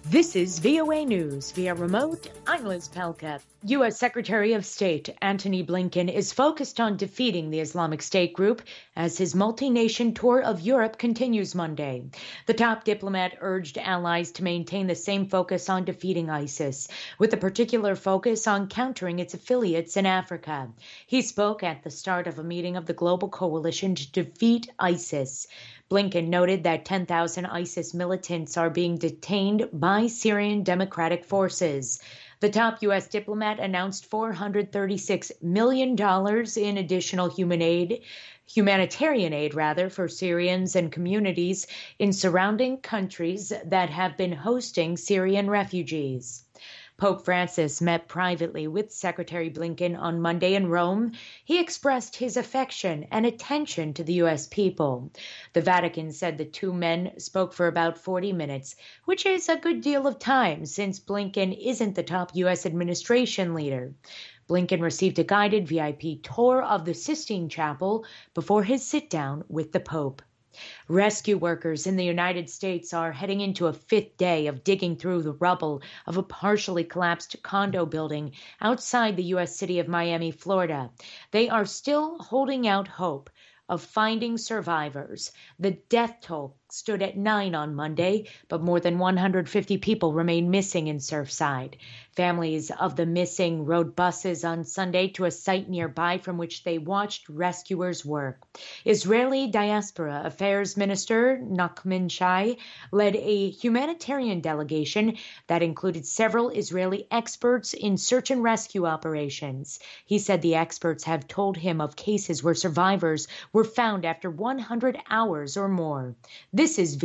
This is VOA News via remote. I'm Liz Pelka. U.S. Secretary of State Antony Blinken is focused on defeating the Islamic State group as his multi-nation tour of Europe continues Monday. The top diplomat urged allies to maintain the same focus on defeating ISIS, with a particular focus on countering its affiliates in Africa. He spoke at the start of a meeting of the Global Coalition to defeat ISIS. Blinken noted that 10,000 ISIS militants are being detained by Syrian Democratic Forces. The top U.S. diplomat announced $436 million in additional humanitarian aid for Syrians and communities in surrounding countries that have been hosting Syrian refugees. Pope Francis met privately with Secretary Blinken on Monday in Rome. He expressed his affection and attention to the U.S. people. The Vatican said the two men spoke for about 40 minutes, which is a good deal of time since Blinken isn't the top U.S. administration leader. Blinken received a guided VIP tour of the Sistine Chapel before his sit-down with the Pope. Rescue workers in the United States are heading into a fifth day of digging through the rubble of a partially collapsed condo building outside the U.S. city of Miami, Florida. They are still holding out hope of finding survivors. The death toll stood at 9 on Monday, but more than 150 people remain missing in Surfside. Families of the missing rode buses on Sunday to a site nearby from which they watched rescuers work. Israeli Diaspora Affairs Minister Nachman Shai led a humanitarian delegation that included several Israeli experts in search and rescue operations. He said the experts have told him of cases where survivors were found after 100 hours or more. This is